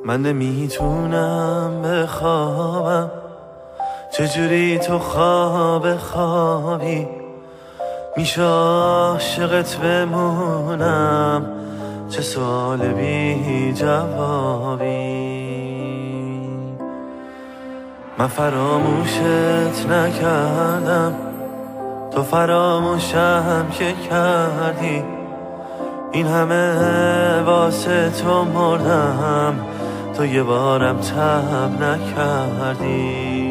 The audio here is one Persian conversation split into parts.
من نمیتونم بخوابم، چجوری تو خواب خوابی میشه عاشقت بمونم، چه سوال بی جوابی. من فراموشت نکردم، تو فراموشم که کردی، این همه واسه تو مردم، تو یه بارم تب نکردی.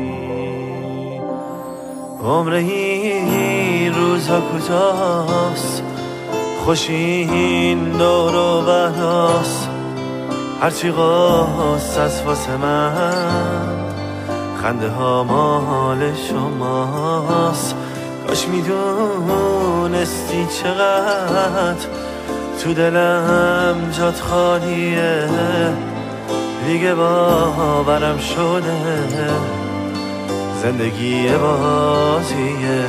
عمر این روزا کوتاست، خوش این دور و براست، هرچی قاست از واسه من، خنده ها مال شماست. کاش میدونستی چقدر تو دلم جات خالیه، دیگه باورم شده زندگی بازیه.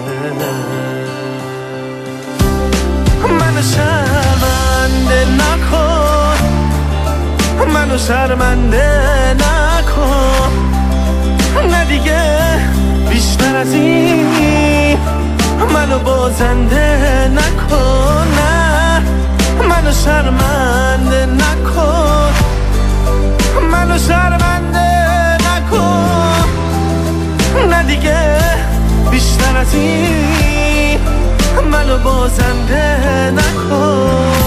منو شرمنده نکن، منو شرمنده نکن، نه دیگه بیشتر از این منو بازنده نکن، نه منو شرمنده نکن، منو شرمنده نکن، نه دیگه بیشتر از این منو بازنده نکن.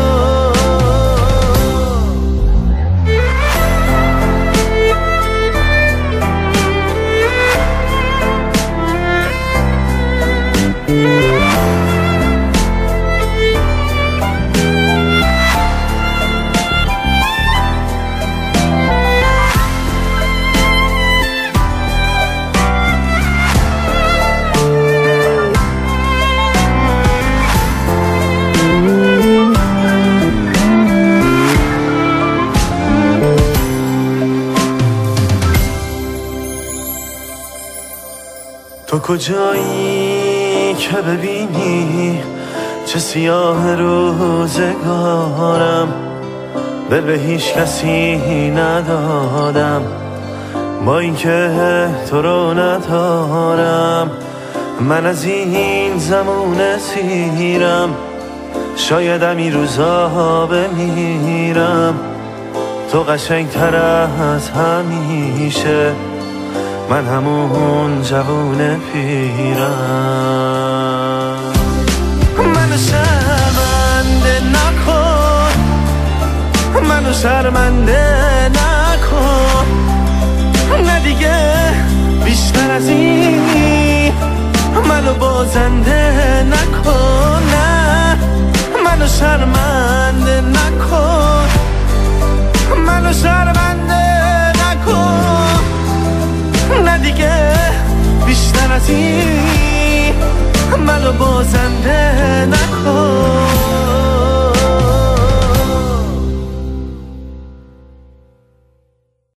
تو کجایی که ببینی چه سیاه روزگارم، دل به هیچ کسی ندادم با اینکه تو رو ندارم. من از این زمونه سیرم، شایدم این روزا بمیرم، تو قشنگتر از همیشه، من همون جوون پیرم. منو شرمنده نکن، منو شرمنده نکن، نه دیگه بیشتر از این منو بازنده نکن، نه منو شرمنده نکن،